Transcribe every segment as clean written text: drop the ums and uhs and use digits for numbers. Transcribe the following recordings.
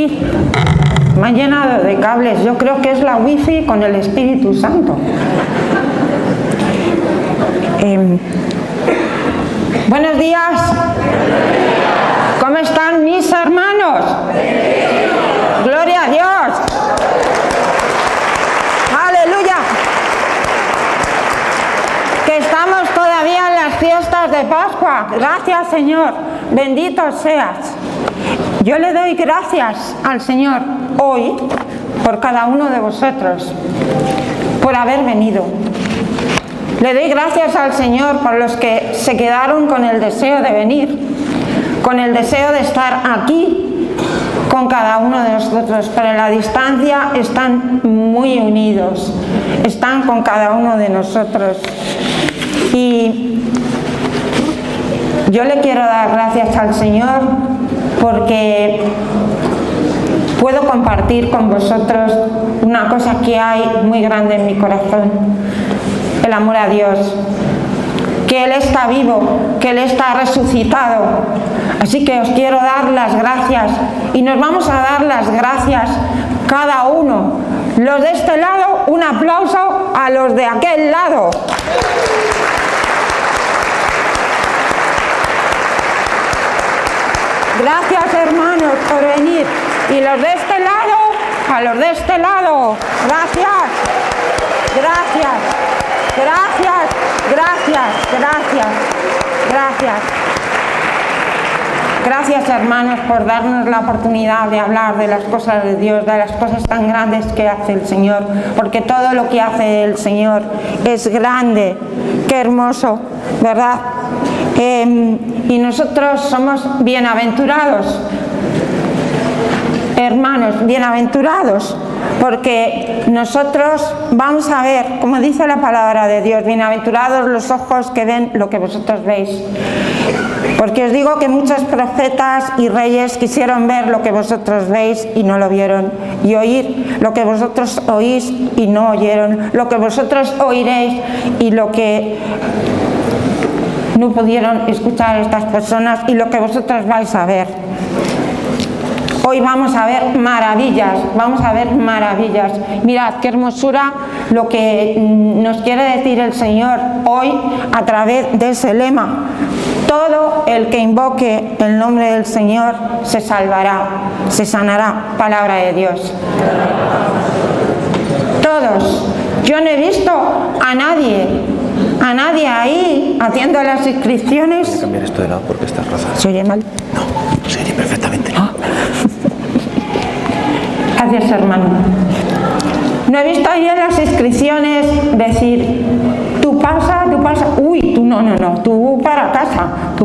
aquí me han llenado de cables. Yo creo que es la wifi con el Espíritu Santo. Buenos días. ¿Cómo están mis hermanos? Gloria a Dios. Aleluya. Que estamos todavía en las fiestas de Pascua. Gracias, Señor. Bendito seas. Yo le doy gracias al Señor hoy por cada uno de vosotros, por haber venido. Le doy gracias al Señor por los que se quedaron con el deseo de venir, con el deseo de estar aquí con cada uno de nosotros, pero en la distancia están muy unidos, están con cada uno de nosotros. Y yo le quiero dar gracias al Señor porque puedo compartir con vosotros una cosa que hay muy grande en mi corazón: el amor a Dios, que Él está vivo, que Él está resucitado. Así que os quiero dar las gracias, y nos vamos a dar las gracias cada uno. Los de este lado, un aplauso a los de aquel lado. Gracias, hermanos, por venir. Y los de este lado, a los de este lado. Gracias. Gracias. Gracias. Gracias. Gracias. Gracias. Gracias, hermanos, por darnos la oportunidad de hablar de las cosas de Dios, de las cosas tan grandes que hace el Señor, porque todo lo que hace el Señor es grande. Qué hermoso, ¿verdad? Y nosotros somos bienaventurados, hermanos, bienaventurados, porque nosotros vamos a ver, como dice la palabra de Dios, bienaventurados los ojos que ven lo que vosotros veis. Porque os digo que muchos profetas y reyes quisieron ver lo que vosotros veis y no lo vieron, y oír lo que vosotros oís y no oyeron, lo que vosotros oiréis y lo que no pudieron escuchar estas personas y lo que vosotros vais a ver. Hoy vamos a ver maravillas, vamos a ver maravillas. Mirad qué hermosura lo que nos quiere decir el Señor hoy a través de ese lema: todo el que invoque el nombre del Señor se salvará, se sanará. Palabra de Dios. Todos. Yo no he visto a nadie ahí haciendo las inscripciones. Voy a cambiar esto de lado porque está rosa. ¿Se oye mal? No, se oye perfectamente. Ah. Gracias, hermano. No he visto ahí en las inscripciones decir: tú pasa, uy, tú no, tú para casa, tú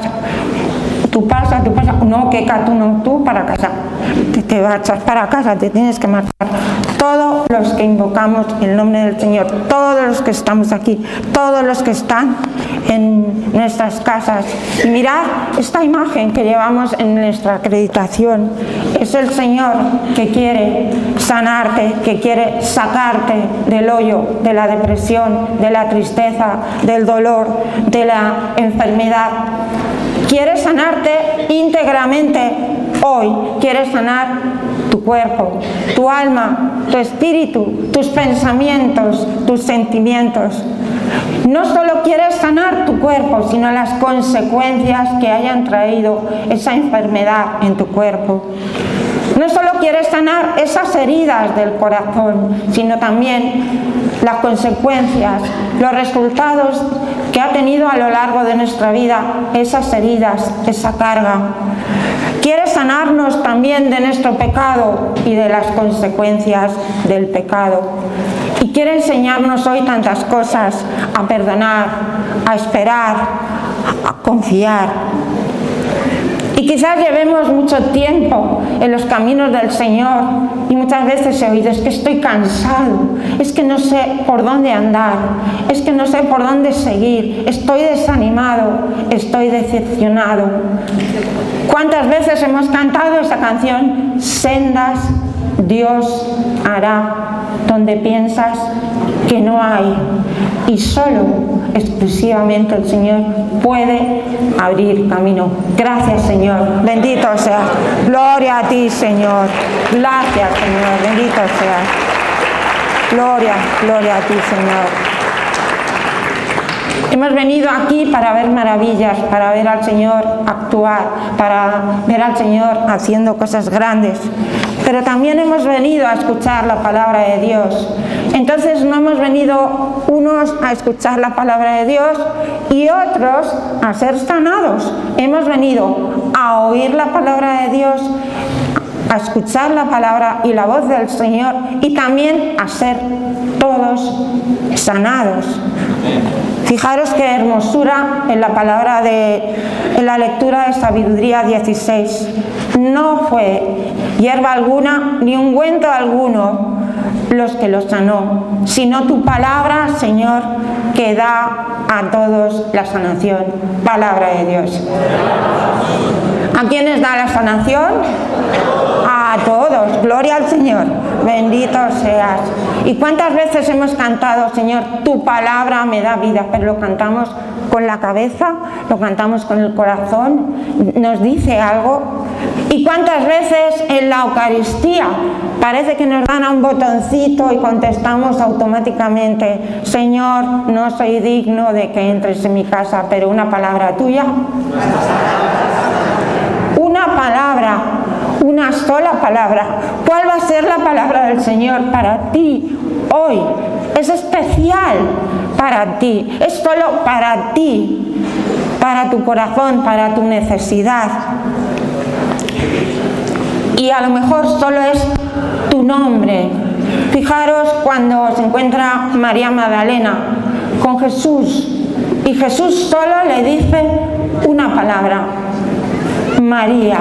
pasa, no, que tú no, tú para casa, te vas para casa, te tienes que marchar. Todos los que invocamos el nombre del Señor, todos los que estamos aquí, todos los que están en nuestras casas. Y mirad esta imagen que llevamos en nuestra acreditación. Es el Señor que quiere sanarte, que quiere sacarte del hoyo, de la depresión, de la tristeza, del dolor, de la enfermedad. Quiere sanarte íntegramente hoy. Quiere sanar tu cuerpo, tu alma, tu espíritu, tus pensamientos, tus sentimientos. No solo quieres sanar tu cuerpo, sino las consecuencias que hayan traído esa enfermedad en tu cuerpo. No solo quieres sanar esas heridas del corazón, sino también las consecuencias, los resultados que ha tenido a lo largo de nuestra vida esas heridas, esa carga. Quiere sanarnos también de nuestro pecado y de las consecuencias del pecado. Y quiere enseñarnos hoy tantas cosas: a perdonar, a esperar, a confiar. Y quizás llevemos mucho tiempo en los caminos del Señor y muchas veces he oído: es que estoy cansado, es que no sé por dónde andar, es que no sé por dónde seguir, estoy desanimado, estoy decepcionado. ¿Cuántas veces hemos cantado esa canción? Sendas Dios hará donde piensas que no hay, y solo exclusivamente el Señor puede abrir camino. Gracias, Señor. Bendito sea. Gloria. Gloria a ti, Señor. Gracias, Señor. Bendito seas. Gloria, gloria a ti, Señor. Hemos venido aquí para ver maravillas, para ver al Señor actuar, para ver al Señor haciendo cosas grandes. Pero también hemos venido a escuchar la palabra de Dios. Entonces no hemos venido unos a escuchar la palabra de Dios y otros a ser sanados. Hemos venido a oír la palabra de Dios, a escuchar la palabra y la voz del Señor y también a ser todos sanados. Fijaros qué hermosura en la palabra en la lectura de Sabiduría 16. No fue hierba alguna ni ungüento alguno los que los sanó, sino tu palabra, Señor, que da a todos la sanación. Palabra de Dios. ¿A quiénes da la sanación? A todos. Gloria al Señor. Bendito seas. ¿Y cuántas veces hemos cantado, Señor, tu palabra me da vida? Pero lo cantamos con la cabeza, lo cantamos con el corazón, nos dice algo. ¿Y cuántas veces en la Eucaristía parece que nos dan a un botoncito y contestamos automáticamente: Señor, no soy digno de que entres en mi casa, pero una palabra tuya? Una palabra, una sola palabra. ¿Cuál va a ser la palabra del Señor para ti hoy? Es especial para ti, es solo para ti, para tu corazón, para tu necesidad. Y a lo mejor solo es tu nombre. Fijaros cuando se encuentra María Magdalena con Jesús y Jesús solo le dice una palabra: María.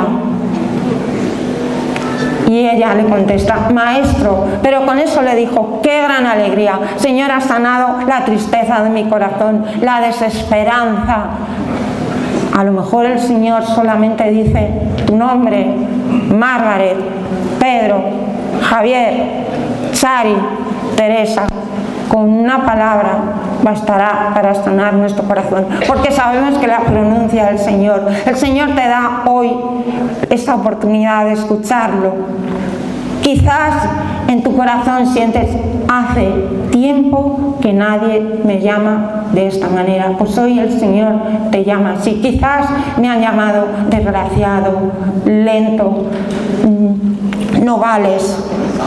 Y ella le contesta: Maestro. Pero con eso le dijo: qué gran alegría, Señor, has sanado la tristeza de mi corazón, la desesperanza. A lo mejor el Señor solamente dice tu nombre: Margaret, Pedro, Javier, Chari, Teresa. Con una palabra bastará para sanar nuestro corazón, porque sabemos que la pronuncia el Señor. El Señor te da hoy esta oportunidad de escucharlo. Quizás en tu corazón sientes: hace tiempo que nadie me llama de esta manera. Pues hoy el Señor te llama así. Quizás me han llamado desgraciado, lento, no vales.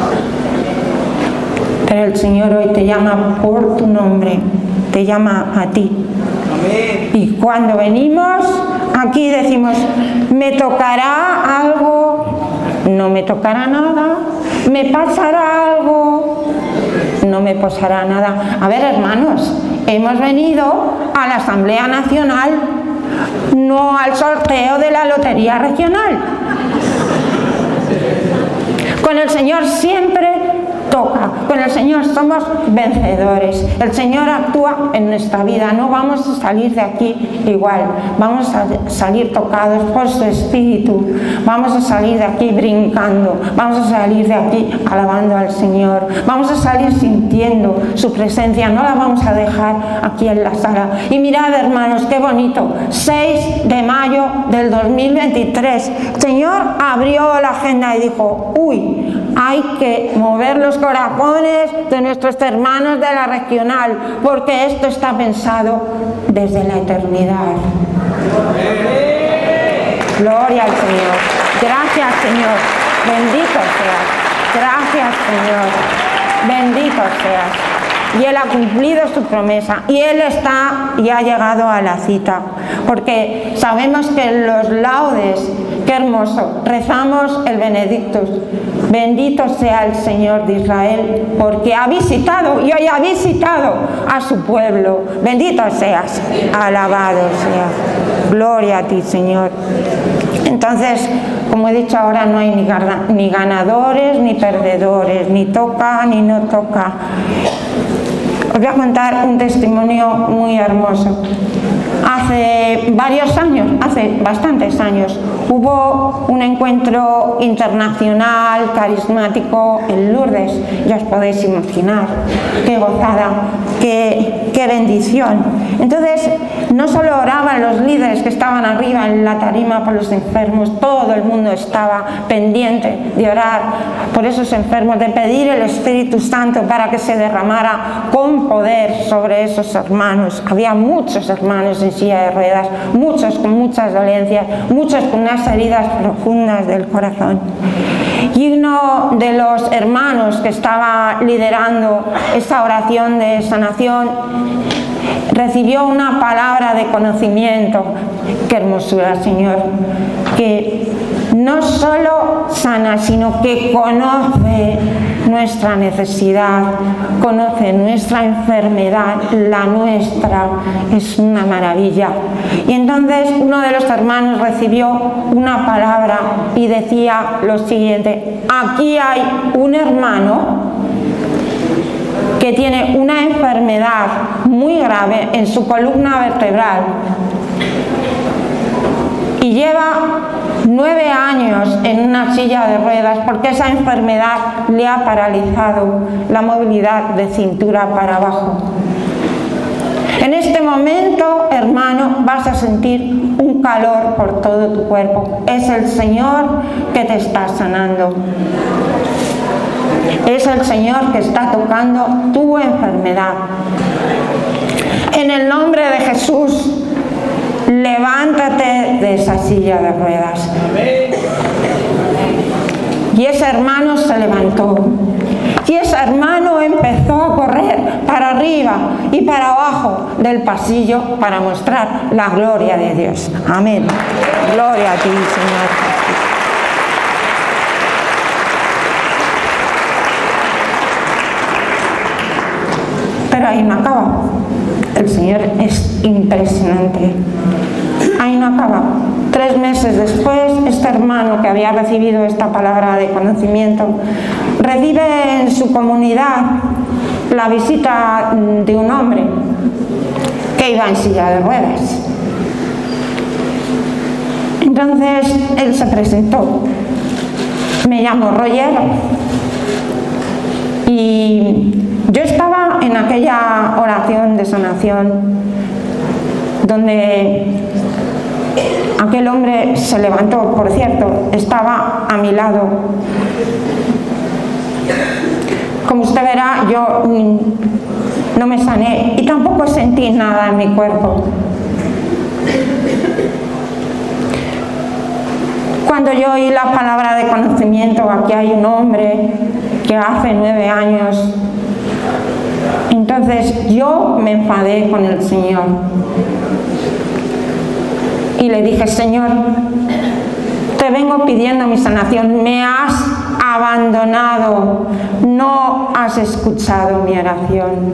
Pero el Señor hoy te llama por tu nombre, te llama a ti. Amén. Y cuando venimos aquí decimos: ¿me tocará algo? No me tocará nada. ¿Me pasará algo? No me pasará nada. A ver, hermanos, hemos venido a la Asamblea Nacional, no al sorteo de la Lotería Regional. Con el Señor siempre toca, con el Señor somos vencedores. El Señor actúa en nuestra vida, no vamos a salir de aquí igual, vamos a salir tocados por su Espíritu, vamos a salir de aquí brincando, vamos a salir de aquí alabando al Señor, vamos a salir sintiendo su presencia, no la vamos a dejar aquí en la sala. Y mirad, hermanos, qué bonito, 6 de mayo del 2023, el Señor abrió la agenda y dijo: uy, hay que mover los corazones de nuestros hermanos de la regional, porque esto está pensado desde la eternidad. Gloria al Señor. Gracias, Señor. Bendito seas. Gracias, Señor. Bendito seas. Y Él ha cumplido su promesa y Él está y ha llegado a la cita, porque sabemos que en los laudes, qué hermoso, rezamos el Benedictus: bendito sea el Señor de Israel, porque ha visitado y hoy ha visitado a su pueblo. Bendito seas, alabado seas. Gloria a ti, Señor. Entonces, como he dicho ahora, no hay ni ganadores ni perdedores, ni toca ni no toca. Os voy a contar un testimonio muy hermoso. Hace varios años, hace bastantes años, hubo un encuentro internacional carismático en Lourdes. Ya os podéis imaginar qué gozada, qué bendición. Entonces, no solo oraban los líderes que estaban arriba en la tarima por los enfermos, todo el mundo estaba pendiente de orar por esos enfermos, de pedir el Espíritu Santo para que se derramara con poder sobre esos hermanos. Había muchos hermanos en silla de ruedas, muchos con muchas dolencias, muchos con unas heridas profundas del corazón. Y uno de los hermanos que estaba liderando esa oración de sanación recibió una palabra de conocimiento. Qué hermosura, Señor, que no solo sana, sino que conoce nuestra necesidad, conoce nuestra enfermedad, la nuestra. Es una maravilla. Y entonces uno de los hermanos recibió una palabra y decía lo siguiente: aquí hay un hermano que tiene una enfermedad muy grave en su columna vertebral y lleva 9 años en una silla de ruedas porque esa enfermedad le ha paralizado la movilidad de cintura para abajo. En este momento, hermano, vas a sentir un calor por todo tu cuerpo. Es el Señor que te está sanando. Es el Señor que está tocando tu enfermedad. En el nombre de Jesús, levántate de esa silla de ruedas. Y ese hermano se levantó. Y ese hermano empezó a correr para arriba y para abajo del pasillo para mostrar la gloria de Dios. Amén. Gloria a ti, Señor. Pero ahí no acaba. El Señor es impresionante. Ahí no acaba. 3 meses después, este hermano que había recibido esta palabra de conocimiento recibe en su comunidad la visita de un hombre que iba en silla de ruedas. Entonces él se presentó. Me llamo Roger y yo estaba en aquella oración de sanación donde aquel hombre se levantó. Por cierto, estaba a mi lado. Como usted verá, yo no me sané y tampoco sentí nada en mi cuerpo. Cuando yo oí la palabra de conocimiento, aquí hay un hombre que hace 9 años, entonces yo me enfadé con el Señor y le dije: Señor, te vengo pidiendo mi sanación, me has abandonado, no has escuchado mi oración.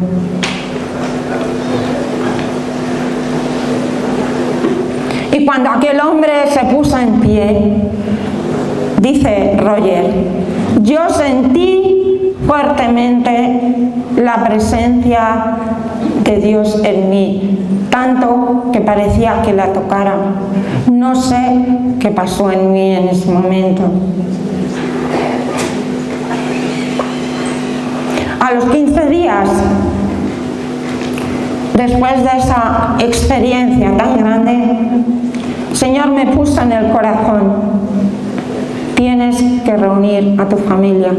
Y cuando aquel hombre se puso en pie, dice Roger, yo sentí fuertemente la presencia de Dios en mí, tanto que parecía que la tocara. No sé qué pasó en mí en ese momento. A los 15 días, después de esa experiencia tan grande, el Señor me puso en el corazón: tienes que reunir a tu familia.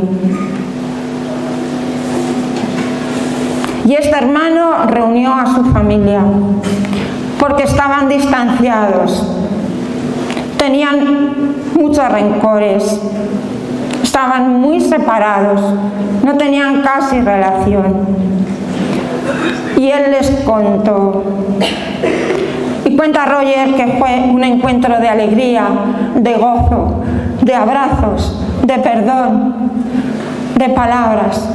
Y este hermano reunió a su familia porque estaban distanciados, tenían muchos rencores, estaban muy separados, no tenían casi relación. Y él les contó. Y cuenta Roger que fue un encuentro de alegría, de gozo, de abrazos, de perdón, de palabras.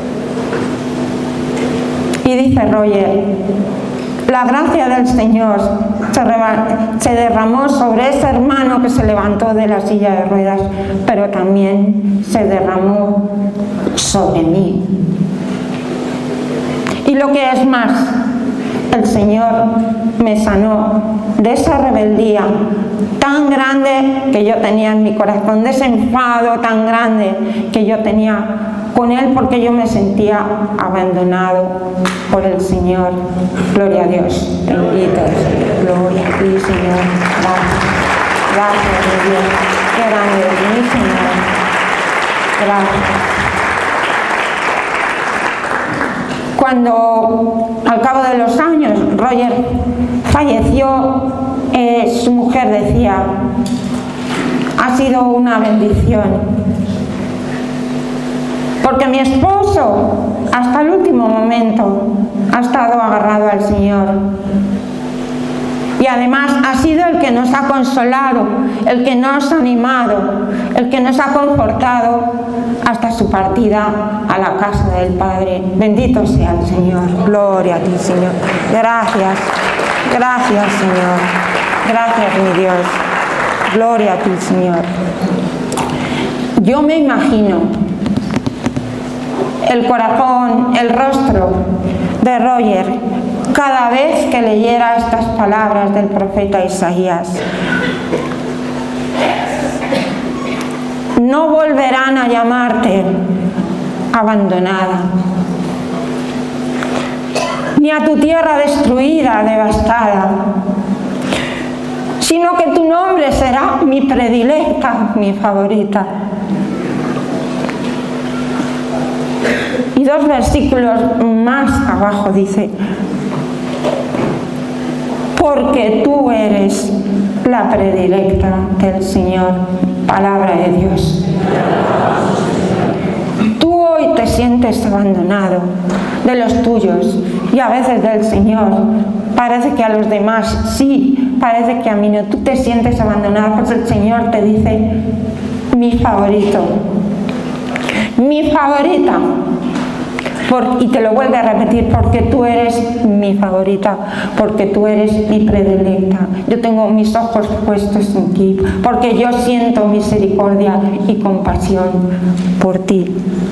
Y dice Roger, la gracia del Señor se derramó sobre ese hermano que se levantó de la silla de ruedas, pero también se derramó sobre mí. Y lo que es más, el Señor me sanó de esa rebeldía tan grande que yo tenía en mi corazón, de ese enfado tan grande que yo tenía con Él, porque yo me sentía abandonado por el Señor. Gloria a Dios, bendito Señor, gloria a ti, Señor. Gracias, gracias, mi Dios, qué grande es mi Señor. Gracias. Cuando al cabo de los años Roger falleció, su mujer decía: ha sido una bendición, porque mi esposo hasta el último momento ha estado agarrado al Señor. Y además ha sido el que nos ha consolado, el que nos ha animado, el que nos ha confortado hasta su partida a la casa del Padre. Bendito sea el Señor. Gloria a ti, Señor. Gracias. Gracias, Señor. Gracias, mi Dios. Gloria a ti, Señor. Yo me imagino el corazón, el rostro de Roger cada vez que leyera estas palabras del profeta Isaías. No volverán a llamarte abandonada, ni a tu tierra destruida, devastada, sino que tu nombre será mi predilecta, mi favorita. Y 2 versículos más abajo dice: porque tú eres la predilecta del Señor. Palabra de Dios. Tú hoy te sientes abandonado de los tuyos y a veces del Señor. Parece que a los demás sí, parece que a mí no. Tú te sientes abandonado, pues el Señor te dice: mi favorito, mi favorita. Y te lo vuelve a repetir: porque tú eres mi favorita, porque tú eres mi predilecta. Yo tengo mis ojos puestos en ti, porque yo siento misericordia y compasión por ti.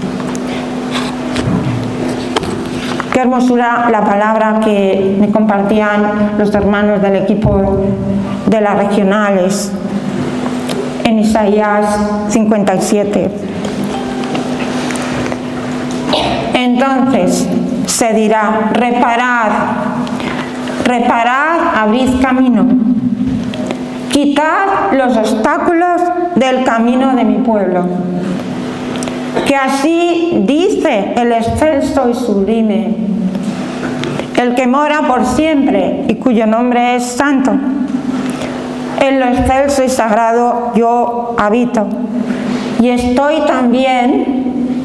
Qué hermosura la palabra que me compartían los hermanos del equipo de las regionales en Isaías 57. Entonces se dirá: reparad, reparad, abrid camino, quitad los obstáculos del camino de mi pueblo. Que así dice el excelso y sublime, el que mora por siempre y cuyo nombre es santo. En lo excelso y sagrado yo habito, y estoy también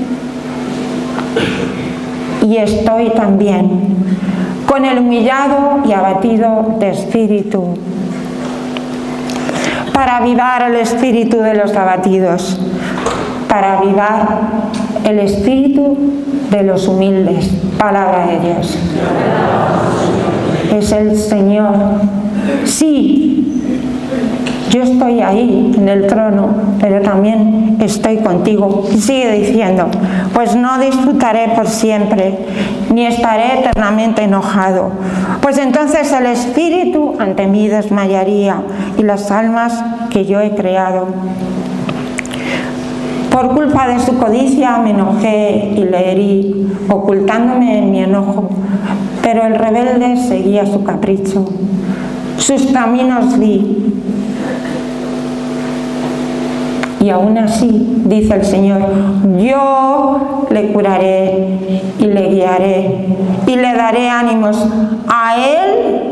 con el humillado y abatido de espíritu, para avivar el espíritu de los abatidos, para avivar el espíritu de los humildes. Palabra de Dios. Es el Señor. Sí, yo estoy ahí en el trono, pero también estoy contigo. Y sigue diciendo: pues no disfrutaré por siempre, ni estaré eternamente enojado. Pues entonces el espíritu ante mí desmayaría, y las almas que yo he creado. Por culpa de su codicia me enojé y le herí, ocultándome en mi enojo. Pero el rebelde seguía su capricho. Sus caminos vi. Y aún así, dice el Señor, yo le curaré y le guiaré y le daré ánimos a él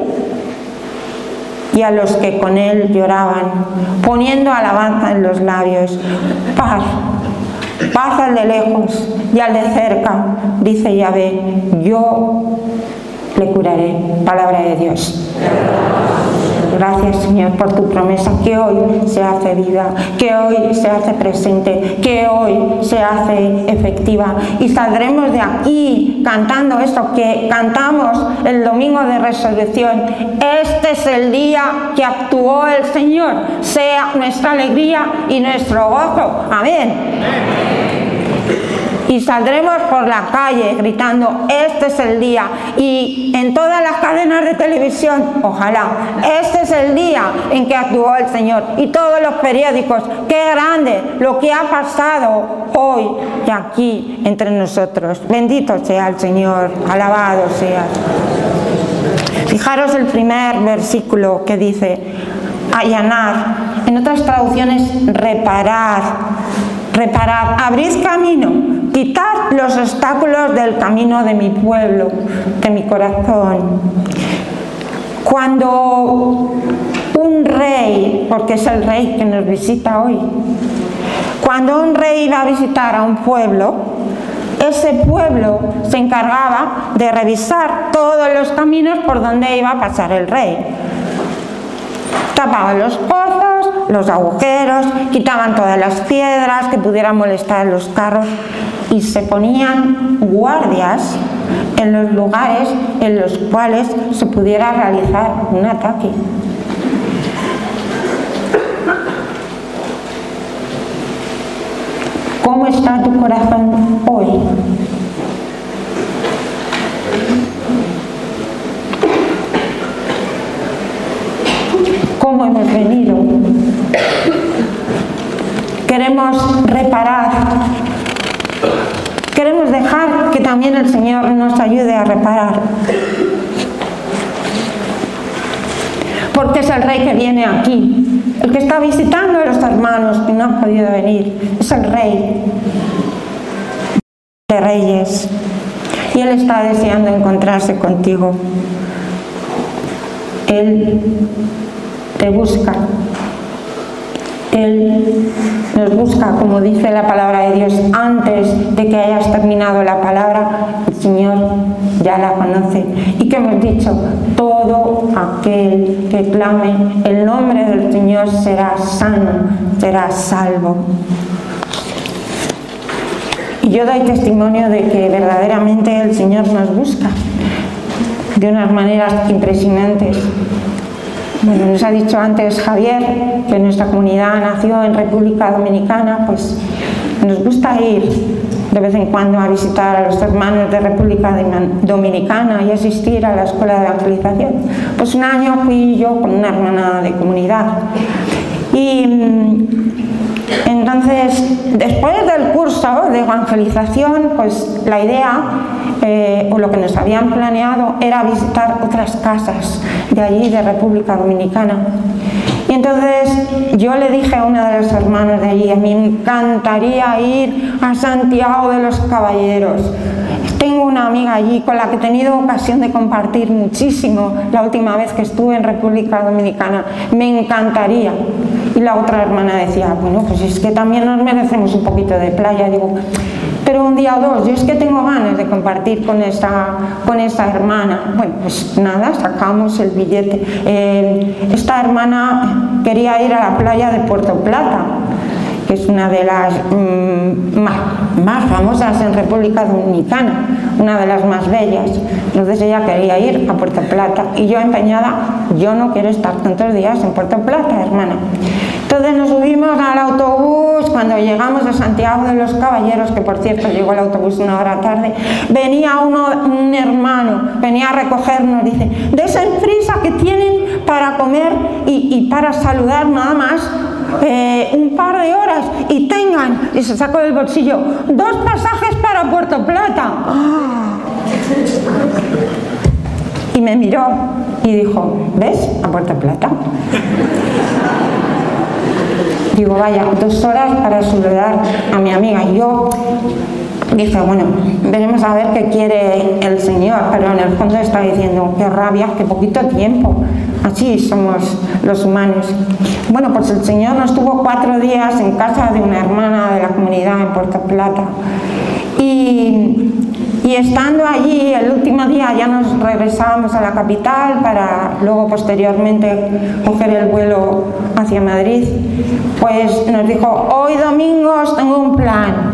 y a los que con él lloraban, poniendo alabanza en los labios. Paz, paz al de lejos y al de cerca, dice Yahvé, yo le curaré. Palabra de Dios. Gracias, Señor, por tu promesa, que hoy se hace vida, que hoy se hace presente, que hoy se hace efectiva. Y saldremos de aquí cantando esto que cantamos el domingo de resurrección. Este es el día que actuó el Señor. Sea nuestra alegría y nuestro gozo. Amén. Y saldremos por la calle gritando, este es el día. Y en todas las cadenas de televisión, ojalá, este es el día en que actuó el Señor. Y todos los periódicos, qué grande lo que ha pasado hoy y aquí entre nosotros. Bendito sea el Señor, alabado sea. Fijaros el primer versículo que dice, allanar. En otras traducciones, reparar. Reparad, abrid camino, quitad los obstáculos del camino de mi pueblo, de mi corazón. Cuando un rey, porque es el rey que nos visita hoy, cuando un rey iba a visitar a un pueblo, ese pueblo se encargaba de revisar todos los caminos por donde iba a pasar el rey. Tapaban los pozos, los agujeros, quitaban todas las piedras que pudieran molestar a los carros y se ponían guardias en los lugares en los cuales se pudiera realizar un ataque. ¿Cómo está tu corazón hoy? ¿Cómo hemos venido? Queremos reparar. Queremos dejar que también el Señor nos ayude a reparar. Porque es el Rey que viene aquí. El que está visitando a los hermanos que no han podido venir. Es el Rey de Reyes. Y Él está deseando encontrarse contigo. Él te busca. Él nos busca, como dice la palabra de Dios, antes de que hayas terminado la palabra, el Señor ya la conoce. Y que hemos dicho, todo aquel que clame el nombre del Señor será sano, será salvo. Y yo doy testimonio de que verdaderamente el Señor nos busca de unas maneras impresionantes. Bueno, nos ha dicho antes Javier que nuestra comunidad nació en República Dominicana, pues nos gusta ir de vez en cuando a visitar a los hermanos de República Dominicana y asistir a la escuela de evangelización. Pues un año fui yo con una hermana de comunidad y entonces después del curso de evangelización, pues la idea o lo que nos habían planeado era visitar otras casas de allí, de República Dominicana. Y entonces yo le dije a una de los hermanos de allí, a mí me encantaría ir a Santiago de los Caballeros. Tengo una amiga allí con la que he tenido ocasión de compartir muchísimo la última vez que estuve en República Dominicana. Me encantaría. Y la otra hermana decía, bueno, pues es que también nos merecemos un poquito de playa. Digo, pero un día o dos, yo es que tengo ganas de compartir con esa hermana. Bueno, pues nada, sacamos el billete. Esta hermana quería ir a la playa de Puerto Plata, que es una de las más famosas en República Dominicana, una de las más bellas. Entonces ella quería ir a Puerto Plata y yo empeñada, yo no quiero estar tantos días en Puerto Plata, hermana. Entonces nos subimos al autobús. Cuando llegamos a Santiago de los Caballeros, que por cierto llegó el autobús 1 hora tarde, venía un hermano, venía a recogernos, dice, desenprisa que tienen para comer y para saludar nada más un par de horas y tengan, y se sacó del bolsillo, 2 pasajes para Puerto Plata. Y me miró y dijo, ¿ves? A Puerto Plata. Digo, vaya, 2 horas para saludar a mi amiga. Y yo dije, bueno, veremos a ver qué quiere el Señor, pero en el fondo está diciendo, qué rabia, qué poquito tiempo. Así somos los humanos. Bueno, pues el Señor nos tuvo 4 días en casa de una hermana de la comunidad en Puerto Plata. Y estando allí, el último día ya nos regresábamos a la capital para luego posteriormente coger el vuelo hacia Madrid. Pues nos dijo, hoy domingo os tengo un plan.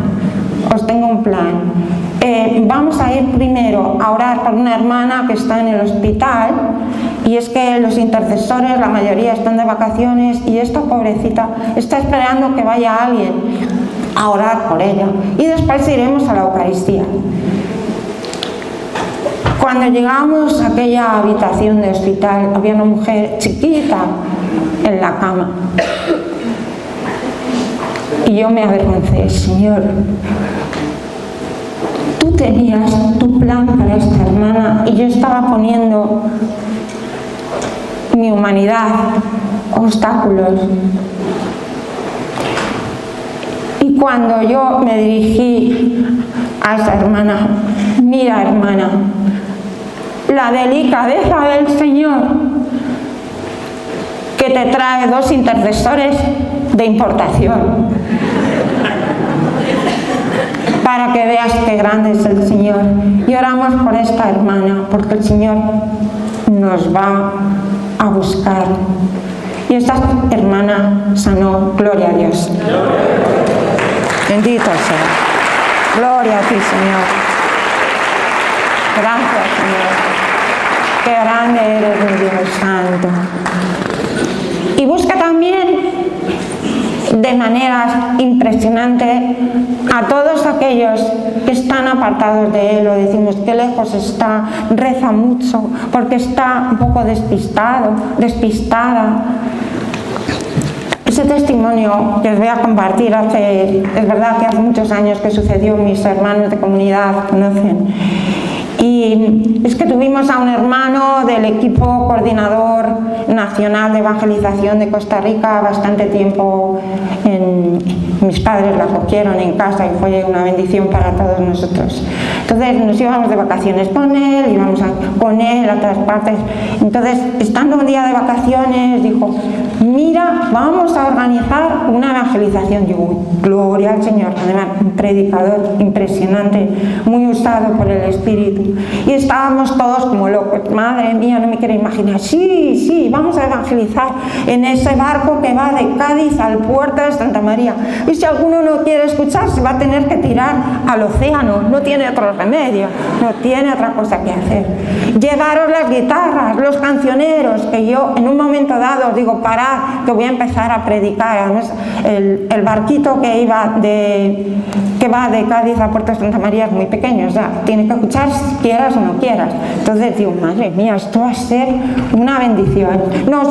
Vamos a ir primero a orar por una hermana que está en el hospital, y es que los intercesores, la mayoría están de vacaciones, y esta pobrecita está esperando que vaya alguien a orar por ella y después iremos a la Eucaristía. Cuando llegamos a aquella habitación de hospital, había una mujer chiquita en la cama. Y yo me avergoncé: Señor, tú tenías tu plan para esta hermana y yo estaba poniendo mi humanidad, obstáculos. Y cuando yo me dirigí a esa hermana: mira, hermana, la delicadeza del Señor que te trae 2 intercesores de importación para que veas qué grande es el Señor. Y oramos por esta hermana porque el Señor nos va a buscar. Y esta hermana sanó. Gloria a Dios. Bendito sea. Gloria a ti, Señor. Gracias, Señor. Qué grande eres, mi Dios santo. Y busca también de maneras impresionantes a todos aquellos que están apartados de Él, o decimos que lejos está, reza mucho porque está un poco despistado, despistada. Ese testimonio que os voy a compartir es verdad que hace muchos años que sucedió, mis hermanos de comunidad conocen. Y es que tuvimos a un hermano del equipo coordinador nacional de evangelización de Costa Rica bastante tiempo. Mis padres la acogieron en casa y fue una bendición para todos nosotros. Entonces nos íbamos de vacaciones con él, íbamos con él a todas partes. Entonces, estando un día de vacaciones, dijo: mira, vamos a organizar una evangelización. Digo, gloria al Señor. Además, un predicador impresionante, muy usado por el Espíritu. Y estábamos todos como locos. Madre mía, no me quiero imaginar. Sí, vamos a evangelizar en ese barco que va de Cádiz al puerto de Santa María. Y si alguno no quiere escuchar, se va a tener que tirar al océano. No tiene otro remedio, no tiene otra cosa que hacer. Llevaros las guitarras, los cancioneros, que yo en un momento dado os digo: parad, que voy a empezar a predicar. Además, el barquito que va de Cádiz a Puerto de Santa María es muy pequeño, o sea, tienes que escuchar quieras o no quieras. Entonces digo: madre mía, esto va a ser una bendición. Nos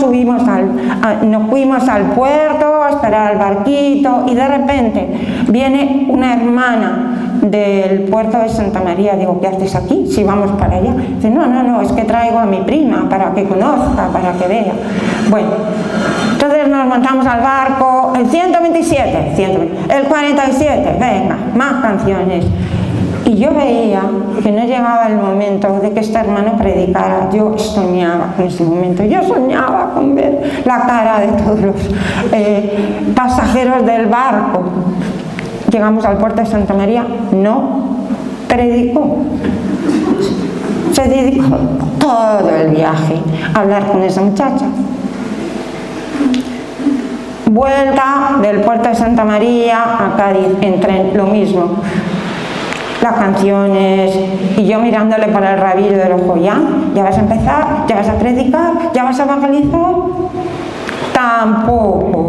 fuimos al puerto a esperar al barquito y de repente viene una hermana del puerto de Santa María. Digo: ¿qué haces aquí? Si vamos para allá. Dice: no, es que traigo a mi prima para que conozca, para que vea. Bueno, entonces nos montamos al barco, el 127, el 47, venga, más canciones. Y yo veía que no llegaba el momento de que este hermano predicara. Yo soñaba con ese momento. Yo soñaba con ver la cara de todos los pasajeros del barco. Llegamos al puerto de Santa María, no predicó. Se dedicó todo el viaje a hablar con esa muchacha. Vuelta del puerto de Santa María a Cádiz, en tren, lo mismo. Las canciones, y yo mirándole por el rabillo del ojo: ya vas a empezar, ya vas a predicar, ya vas a evangelizar. Tampoco.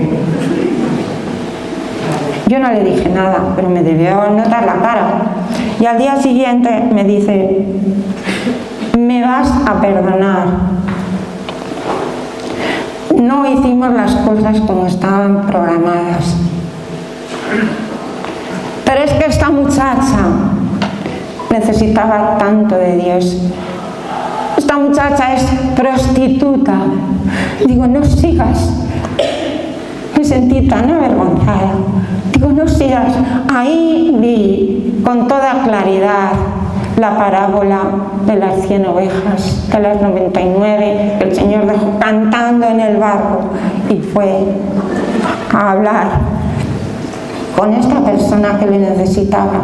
Yo no le dije nada, pero me debió notar la cara. Y al día siguiente me dice: me vas a perdonar. No hicimos las cosas como estaban programadas. Pero es que esta muchacha necesitaba tanto de Dios. Esta muchacha es prostituta. Digo: no sigas. Me sentí tan avergonzada. Digo: no sigas. Ahí vi con toda claridad la parábola de las 100 ovejas, de las 99 que el Señor dejó cantando en el barco, y fue a hablar con esta persona que le necesitaba.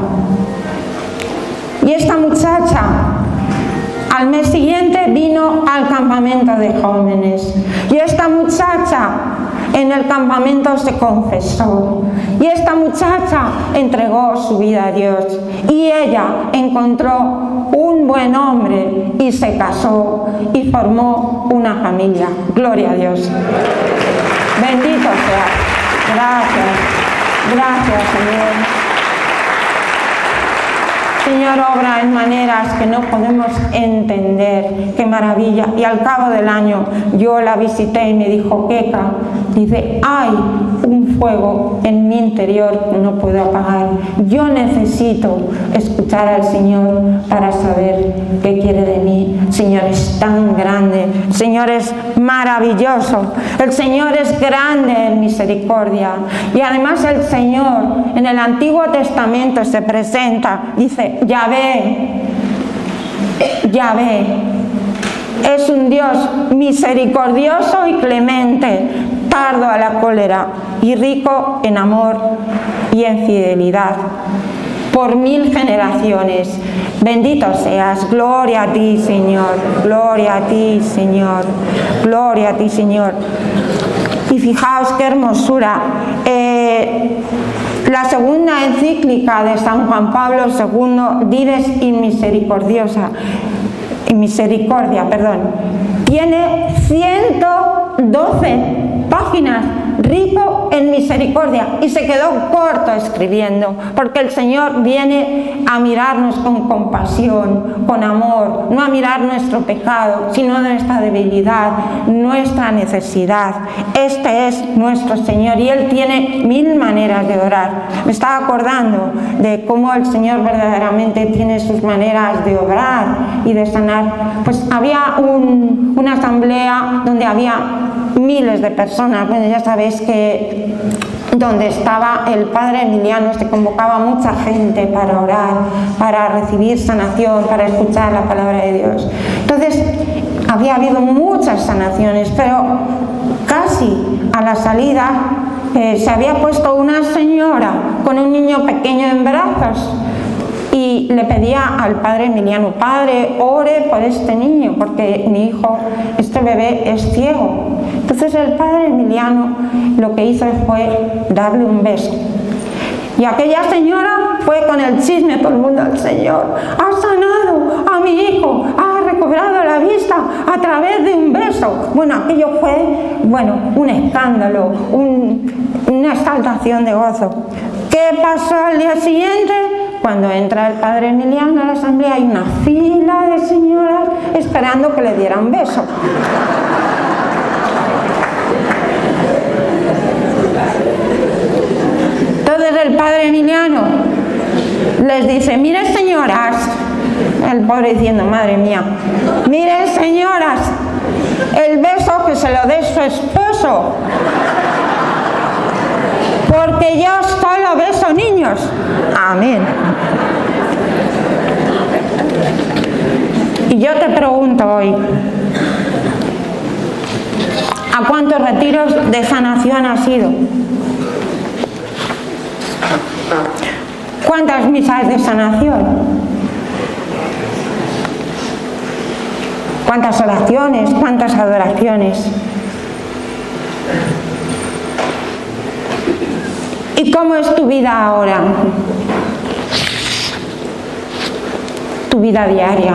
Y esta muchacha al mes siguiente vino al campamento de jóvenes, y esta muchacha en el campamento se confesó, y esta muchacha entregó su vida a Dios, y ella encontró un buen hombre y se casó y formó una familia. Gloria a Dios. Bendito sea. Gracias. Gracias, Señor. Señor, obra en maneras que no podemos entender. ¡Qué maravilla! Y al cabo del año yo la visité y me dijo, Keka, dice, hay un fuego en mi interior que no puedo apagar. Yo necesito escuchar al Señor para saber qué quiere de mí. El Señor es tan grande, el Señor es maravilloso, el Señor es grande en misericordia. Y además el Señor en el Antiguo Testamento se presenta, dice, Yahvé, es un Dios misericordioso y clemente, tardo a la cólera y rico en amor y en fidelidad, por 1000 generaciones. Bendito seas, gloria a ti, Señor, gloria a ti, Señor, gloria a ti, Señor. Y fijaos qué hermosura. La segunda encíclica de San Juan Pablo II, Dives in Misericordia, tiene 112 páginas, rico en misericordia, y se quedó corto escribiendo, porque el Señor viene a mirarnos con compasión, con amor, no a mirar nuestro pecado, sino nuestra debilidad, nuestra necesidad. Este es nuestro Señor y Él tiene 1000 maneras de orar. Me estaba acordando de cómo el Señor verdaderamente tiene sus maneras de obrar y de sanar. Pues había una asamblea donde había miles de personas. Bueno, ya sabéis que donde estaba el padre Emiliano se convocaba mucha gente para orar, para recibir sanación, para escuchar la palabra de Dios. Entonces había habido muchas sanaciones, pero casi a la salida se había puesto una señora con un niño pequeño en brazos y le pedía al padre Emiliano, padre, ore por este niño porque mi hijo, este bebé es ciego. Entonces el padre Emiliano lo que hizo fue darle un beso. Y aquella señora fue con el chisme todo el mundo, el Señor ha sanado a mi hijo, ha recobrado la vista a través de un beso. Bueno, aquello fue, un escándalo, una exaltación de gozo. ¿Qué pasó al día siguiente? Cuando entra el padre Emiliano a la asamblea hay una fila de señoras esperando que le diera un beso. Entonces el padre Emiliano les dice, mire señoras, el pobre diciendo, madre mía, mire señoras, el beso que se lo dé su esposo, porque yo solo beso niños. Amén. Y yo te pregunto hoy, ¿a cuántos retiros de sanación has ido? ¿Cuántas misas de sanación? ¿Cuántas oraciones? ¿Cuántas adoraciones? ¿Y cómo es tu vida ahora? Tu vida diaria.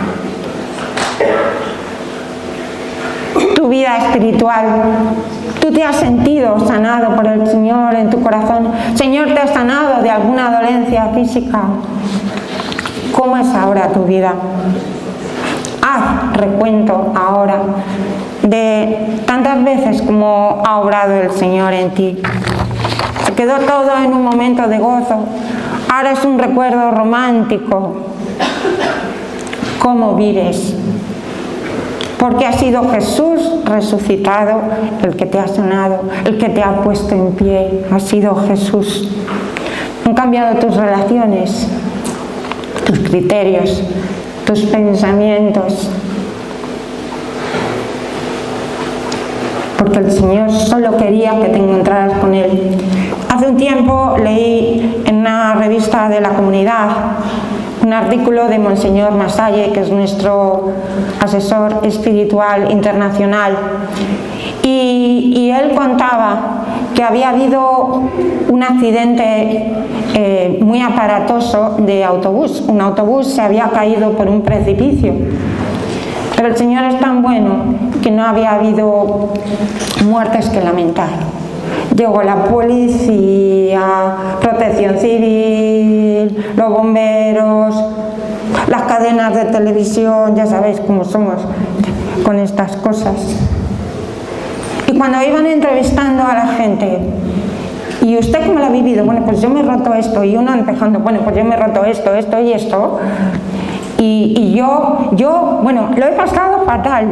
Tu vida espiritual. ¿Tú te has sentido sanado por el Señor en tu corazón? ¿Señor te ha sanado de alguna dolencia física? ¿Cómo es ahora tu vida? Haz recuento ahora de tantas veces como ha obrado el Señor en ti. Se quedó todo en un momento de gozo. Ahora es un recuerdo romántico. ¿Cómo vives? Porque ha sido Jesús resucitado el que te ha sanado, el que te ha puesto en pie. Ha sido Jesús. Han cambiado tus relaciones, tus criterios, tus pensamientos. Porque el Señor solo quería que te encontraras con Él. Hace un tiempo leí en una revista de la comunidad un artículo de Monseñor Masalle, que es nuestro asesor espiritual internacional, y él contaba que había habido un accidente muy aparatoso de autobús. Un autobús se había caído por un precipicio, pero el Señor es tan bueno que no había habido muertes que lamentar. Llegó la policía, los bomberos, las cadenas de televisión, ya sabéis cómo somos con estas cosas. Y cuando iban entrevistando a la gente, ¿y usted cómo lo ha vivido? Bueno, pues yo me he roto esto, y uno empezando, bueno, pues yo me he roto esto, esto y esto, y yo, bueno, lo he pasado fatal.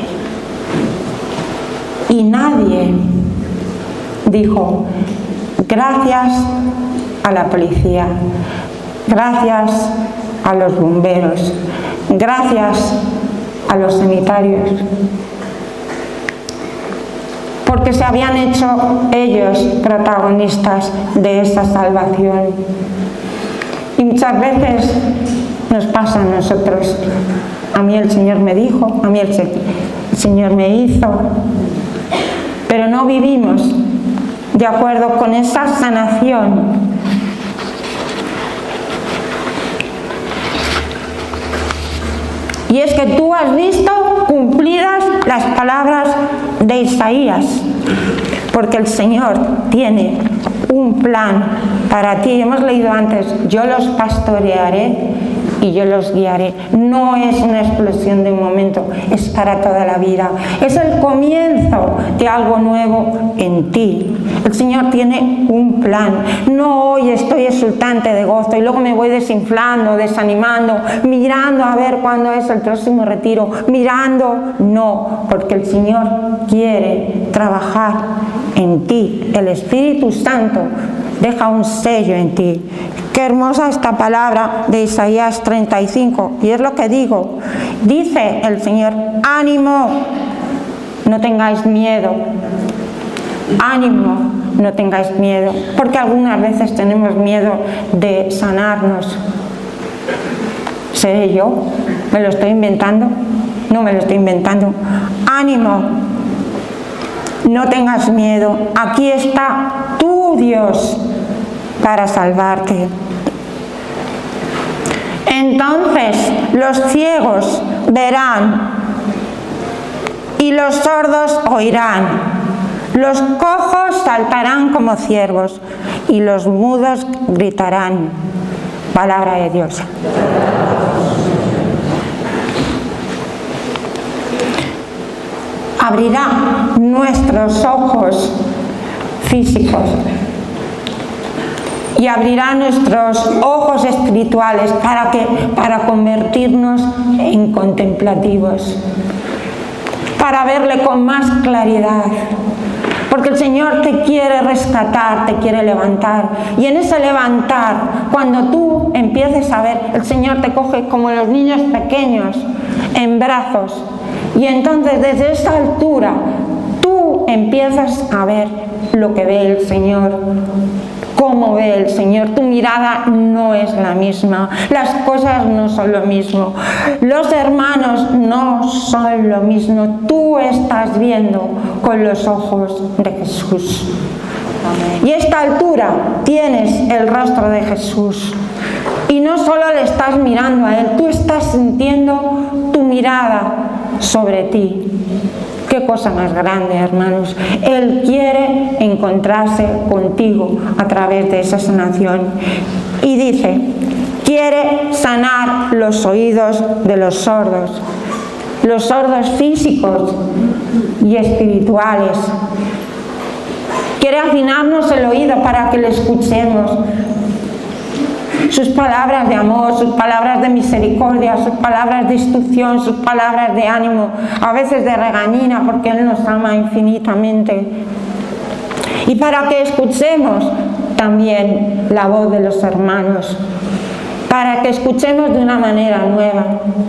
Y nadie dijo, gracias a la policía, gracias a los bomberos, gracias a los sanitarios, porque se habían hecho ellos protagonistas de esa salvación. Y muchas veces nos pasa a nosotros. A mí el Señor me dijo, a mí el Señor me hizo, pero no vivimos de acuerdo con esa sanación. Y es que tú has visto cumplidas las palabras de Isaías, porque el Señor tiene un plan para ti. Hemos leído antes, yo los pastorearé y yo los guiaré. No es una explosión de un momento, es para toda la vida. Es el comienzo de algo nuevo en ti. El Señor tiene un plan. No hoy estoy exultante de gozo y luego me voy desinflando, desanimando, mirando a ver cuándo es el próximo retiro, mirando. No, porque el Señor quiere trabajar en ti. El Espíritu Santo deja un sello en ti. Qué hermosa esta palabra de Isaías 35, y es lo que digo. Dice el Señor, ánimo, no tengáis miedo. Ánimo, no tengáis miedo, porque algunas veces tenemos miedo de sanarnos. ¿Seré yo? ¿Me lo estoy inventando? No me lo estoy inventando. Ánimo, no tengas miedo. Aquí está tu Dios para salvarte. Entonces los ciegos verán y los sordos oirán, los cojos saltarán como ciervos y los mudos gritarán. Palabra de Dios. Abrirá nuestros ojos físicos y abrirá nuestros ojos espirituales para convertirnos en contemplativos, para verle con más claridad, porque el Señor te quiere rescatar, te quiere levantar, y en ese levantar, cuando tú empieces a ver, el Señor te coge como los niños pequeños en brazos, y entonces desde esa altura tú empiezas a ver lo que ve el Señor. Cómo ve el Señor, tu mirada no es la misma, las cosas no son lo mismo, los hermanos no son lo mismo, tú estás viendo con los ojos de Jesús. Y a esta altura tienes el rostro de Jesús y no solo le estás mirando a Él, tú estás sintiendo tu mirada sobre ti. Qué cosa más grande, hermanos. Él quiere encontrarse contigo a través de esa sanación. Y dice, quiere sanar los oídos de los sordos físicos y espirituales. Quiere afinarnos el oído para que le escuchemos. Sus palabras de amor, sus palabras de misericordia, sus palabras de instrucción, sus palabras de ánimo, a veces de regañina, porque Él nos ama infinitamente. Y para que escuchemos también la voz de los hermanos, para que escuchemos de una manera nueva.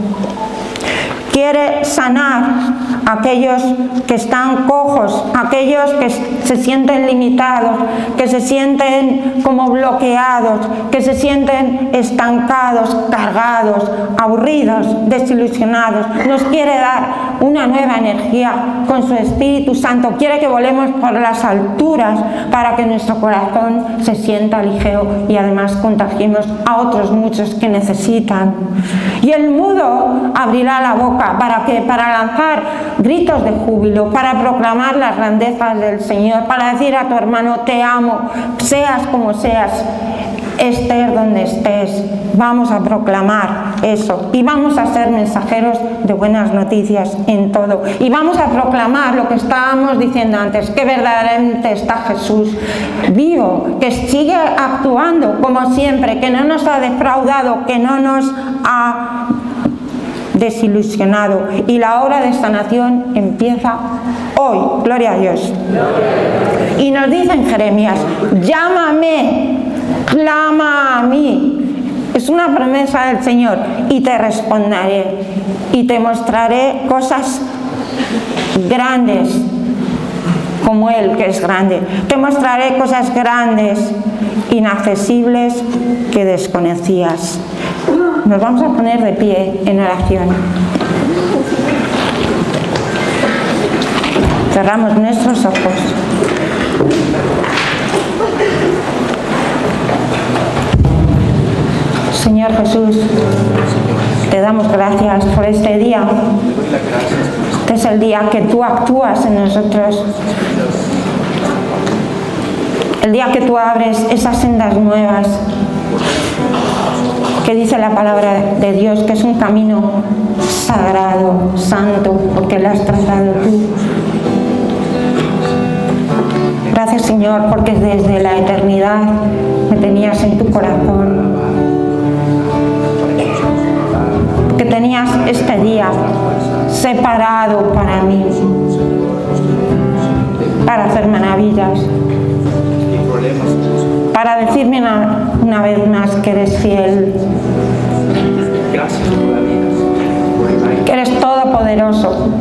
Quiere sanar a aquellos que están cojos, aquellos que se sienten limitados, que se sienten como bloqueados, que se sienten estancados, cargados, aburridos, desilusionados. Nos quiere dar una nueva energía con su Espíritu Santo. Quiere que volemos por las alturas para que nuestro corazón se sienta ligero y además contagiemos a otros muchos que necesitan. Y el mudo abrirá la boca para lanzar gritos de júbilo, para proclamar las grandezas del Señor, para decir a tu hermano, te amo, seas como seas. estés donde estés, vamos a proclamar eso y vamos a ser mensajeros de buenas noticias en todo y vamos a proclamar lo que estábamos diciendo antes, que verdaderamente está Jesús vivo, que sigue actuando como siempre, que no nos ha defraudado, que no nos ha desilusionado, y la obra de sanación empieza hoy, gloria a Dios. Y nos dice en Jeremías: llámame, clama a mí. Es una promesa del Señor, y te responderé y te mostraré cosas grandes como Él, que es grande. Te mostraré cosas grandes, inaccesibles, que desconocías. Nos vamos a poner de pie en oración. Cerramos nuestros ojos. Señor Jesús, te damos gracias por este día. Este es el día que tú actúas en nosotros. El día que tú abres esas sendas nuevas, que dice la palabra de Dios que es un camino sagrado, santo, porque lo has trazado tú. Gracias, Señor, porque desde la eternidad me tenías en tu corazón, que tenías este día separado para mí, para hacer maravillas, para decirme una vez más que eres fiel, que eres todopoderoso.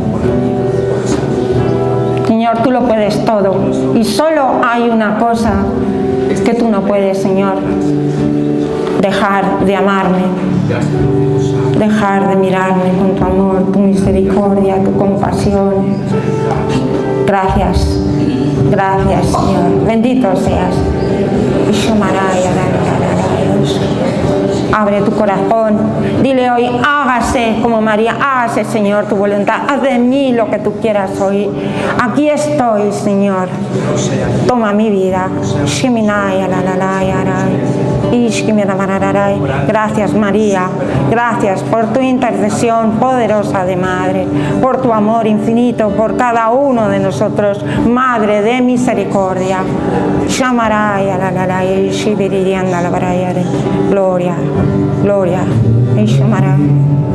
Señor, tú lo puedes todo, y solo hay una cosa que tú no puedes, Señor: dejar de amarme, dejar de mirarme con tu amor, tu misericordia, tu compasión. Gracias, gracias, Señor. Bendito seas. Abre tu corazón, dile hoy: hágase como María, hágase, Señor, tu voluntad, haz de mí lo que tú quieras hoy. Aquí estoy, Señor, toma mi vida. Gracias, María, gracias por tu intercesión poderosa de Madre, por tu amor infinito por cada uno de nosotros, Madre de misericordia. Gloria, gloria.